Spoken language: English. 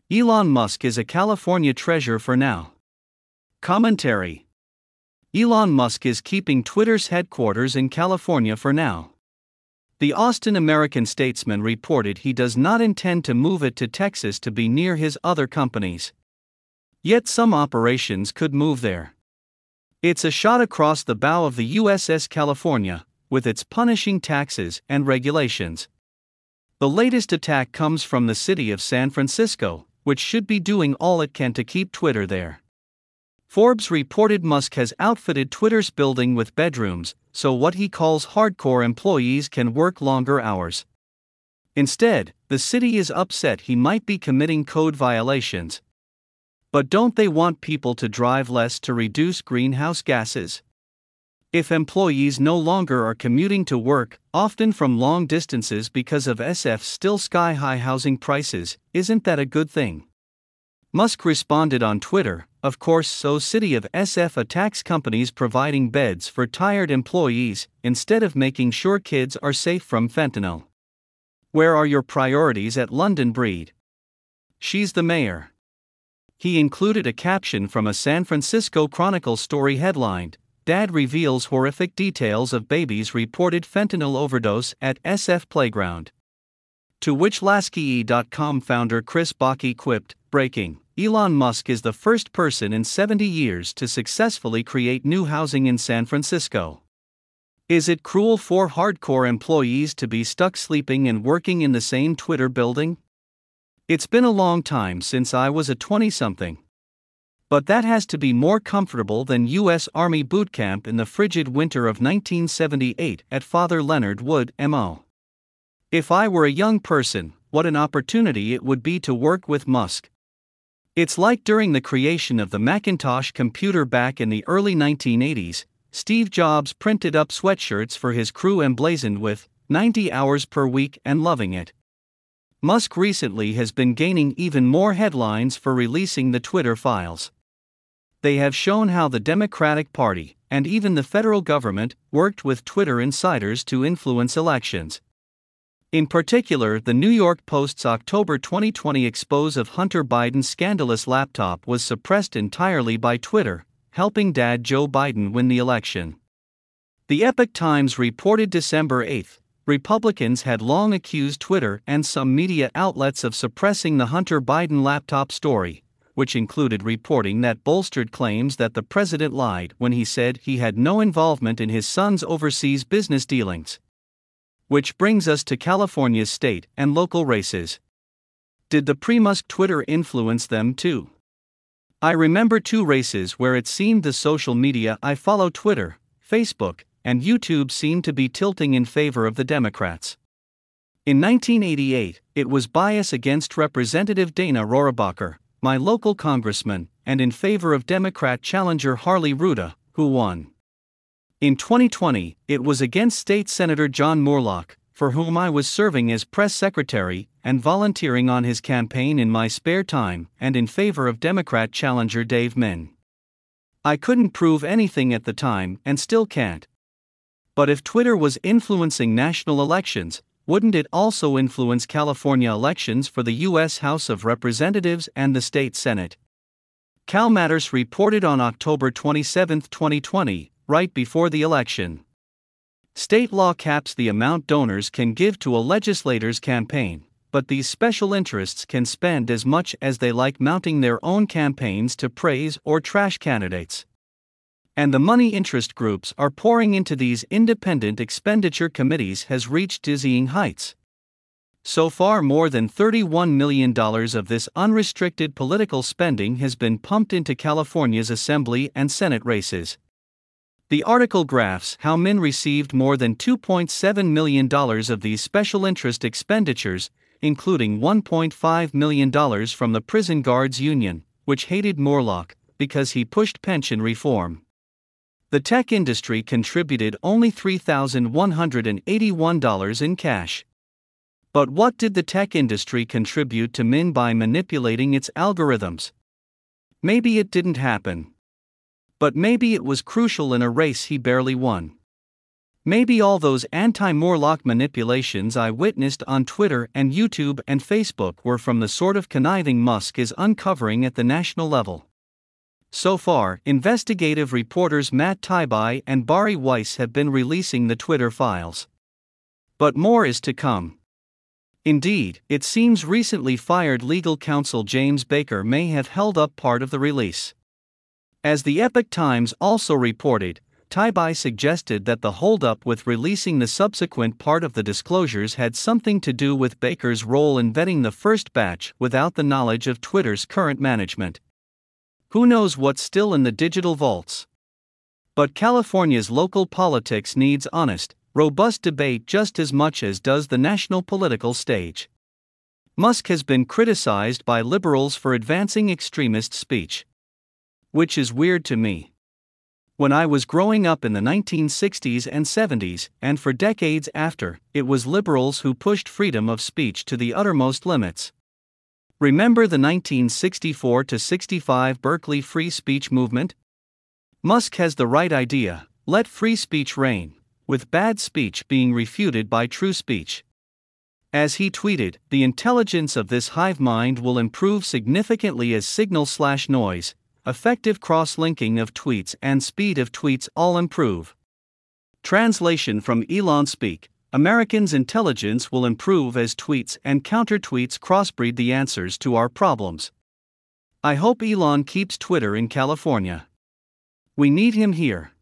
Elon Musk is a California treasure for now. Commentary: Elon Musk is keeping Twitter's headquarters in California for now. The Austin American-Statesman reported he does not intend to move it to Texas to be near his other companies. Yet some operations could move there. It's a shot across the bow of the USS California, with its punishing taxes and regulations. The latest attack comes from the city of San Francisco, which should be doing all it can to keep Twitter there. Forbes reported Musk has outfitted Twitter's building with bedrooms, so what he calls hardcore employees can work longer hours. Instead, the city is upset he might be committing code violations. But don't they want people to drive less to reduce greenhouse gases? If employees no longer are commuting to work, often from long distances because of SF's still sky-high housing prices, isn't that a good thing? Musk responded on Twitter, "Of course, so city of SF attacks companies providing beds for tired employees, instead of making sure kids are safe from fentanyl. Where are your priorities at London Breed? She's the mayor." He included a caption from a San Francisco Chronicle story headlined, "Dad reveals horrific details of baby's reported fentanyl overdose at SF playground." To which Lasky.com founder Chris Baki quipped, "Breaking: Elon Musk is the first person in 70 years to successfully create new housing in San Francisco. Is it cruel for hardcore employees to be stuck sleeping and working in the same Twitter building? It's been a long time since I was a 20-something. But that has to be more comfortable than U.S. Army boot camp in the frigid winter of 1978 at Father Leonard Wood, M.O. If I were a young person, what an opportunity it would be to work with Musk. It's like during the creation of the Macintosh computer back in the early 1980s, Steve Jobs printed up sweatshirts for his crew emblazoned with 90 hours per week and loving it. Musk recently has been gaining even more headlines for releasing the Twitter files. They have shown how the Democratic Party, and even the federal government, worked with Twitter insiders to influence elections. In particular, the New York Post's October 2020 expose of Hunter Biden's scandalous laptop was suppressed entirely by Twitter, helping Dad Joe Biden win the election. The Epoch Times reported December 8, Republicans had long accused Twitter and some media outlets of suppressing the Hunter Biden laptop story, which included reporting that bolstered claims that the president lied when he said he had no involvement in his son's overseas business dealings. Which brings us to California's state and local races. Did the pre-Musk Twitter influence them too? I remember two races where it seemed the social media I follow, Twitter, Facebook, and YouTube, seemed to be tilting in favor of the Democrats. In 1988, it was bias against Representative Dana Rohrabacher, my local congressman, and in favor of Democrat challenger Harley Rouda, who won. In 2020, it was against State Senator John Moorlach, for whom I was serving as press secretary and volunteering on his campaign in my spare time, and in favor of Democrat challenger Dave Min. I couldn't prove anything at the time and still can't. But if Twitter was influencing national elections, wouldn't it also influence California elections for the U.S. House of Representatives and the state Senate? CalMatters reported on October 27, 2020, right before the election. State law caps the amount donors can give to a legislator's campaign, but these special interests can spend as much as they like mounting their own campaigns to praise or trash candidates. And the money interest groups are pouring into these independent expenditure committees has reached dizzying heights. So far, more than $31 million of this unrestricted political spending has been pumped into California's Assembly and Senate races. The article graphs how Min received more than $2.7 million of these special interest expenditures, including $1.5 million from the Prison Guards Union, which hated Moorlach because he pushed pension reform. The tech industry contributed only $3,181 in cash. But what did the tech industry contribute to Min by manipulating its algorithms? Maybe it didn't happen. But maybe it was crucial in a race he barely won. Maybe all those anti-Morlock manipulations I witnessed on Twitter and YouTube and Facebook were from the sort of conniving Musk is uncovering at the national level. So far, investigative reporters Matt Taibbi and Bari Weiss have been releasing the Twitter files. But more is to come. Indeed, it seems recently fired legal counsel James Baker may have held up part of the release. As the Epoch Times also reported, Taibbi suggested that the holdup with releasing the subsequent part of the disclosures had something to do with Baker's role in vetting the first batch without the knowledge of Twitter's current management. Who knows what's still in the digital vaults? But California's local politics needs honest, robust debate just as much as does the national political stage. Musk has been criticized by liberals for advancing extremist speech. Which is weird to me. When I was growing up in the 1960s and 70s, and for decades after, it was liberals who pushed freedom of speech to the uttermost limits. Remember the 1964-65 Berkeley free speech movement? Musk has the right idea: let free speech reign, with bad speech being refuted by true speech. As he tweeted, the intelligence of this hive mind will improve significantly as signal/noise, effective cross-linking of tweets and speed of tweets all improve. Translation from Elon Speak: Americans' intelligence will improve as tweets and counter-tweets crossbreed the answers to our problems. I hope Elon keeps Twitter in California. We need him here.